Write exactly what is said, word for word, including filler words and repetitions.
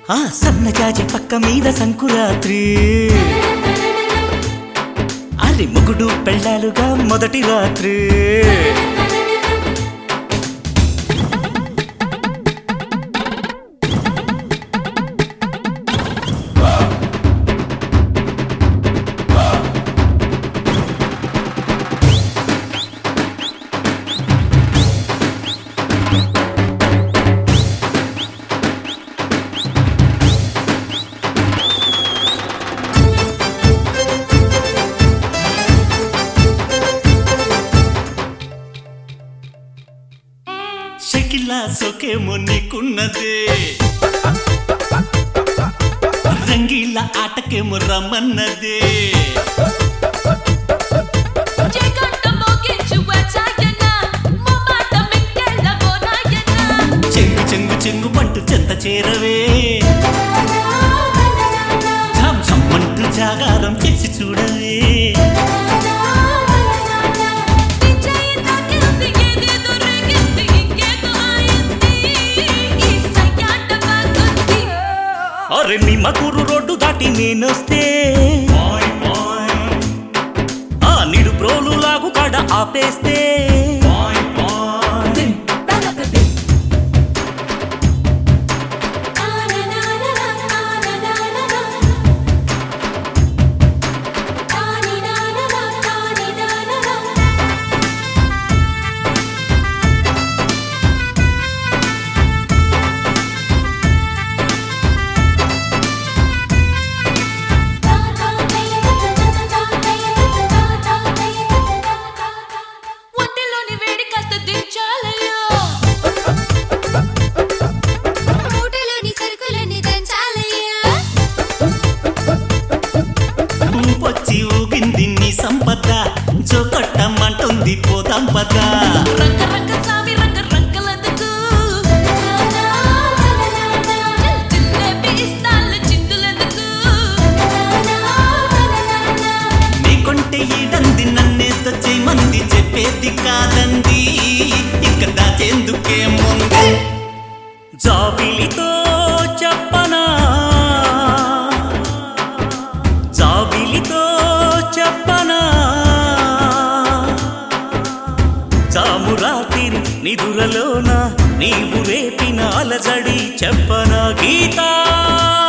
ఆ సన్నజాజి పక్క మీద సంకురాత్రి అరి మొగుడు పెళ్ళాలుగా మొదటి రాత్రి షకిలా సోకేమో నీకున్నదే రంగీలా ఆటకేమో రమ్మన్నదే చెంగు చెంగు చెంగు పంటు చెంత చేరవే ఝమ్ ఝమ్ అంటూ జాగారం చేసి చూడవే అరే నిమ్మకూరు రోడ్డు దాటి నేనొస్తే ఆ నిడు ప్రోలు లాగు కాడ ఆపేస్తే వచ్చి ఊగింది నీ సంపద జోకట్టమంటుంది పోదాం పద రంగ రంగ సామి రంగ రంగలదుకు జిలేబీ ఇస్తాల చిందులదుకు నీకొంటే ఈడంది నన్నేతో చేయమంది చెప్పేది కాదంది ఇక దాచేందుకేముంది జాబిలితో చెప్పనా జాబిలితో చెప్పనా చామురాతిరి నిదురలోన నీవు రేపిన అలజడి చెప్పనా గీతా